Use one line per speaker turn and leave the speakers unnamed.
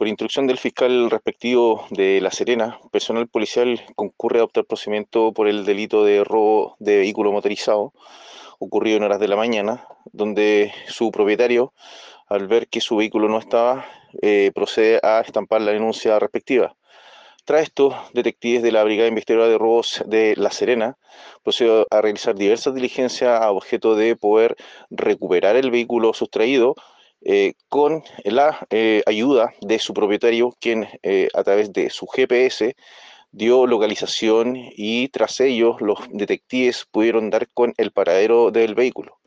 Por instrucción del fiscal respectivo de La Serena, personal policial concurre a adoptar procedimiento por el delito de robo de vehículo motorizado, ocurrido en horas de la mañana, donde su propietario, al ver que su vehículo no estaba, procede a estampar la denuncia respectiva. Tras esto, detectives de la Brigada Investigadora de Robos de La Serena procedió a realizar diversas diligencias a objeto de poder recuperar el vehículo sustraído con la ayuda de su propietario, quien a través de su GPS dio localización y tras ello los detectives pudieron dar con el paradero del vehículo.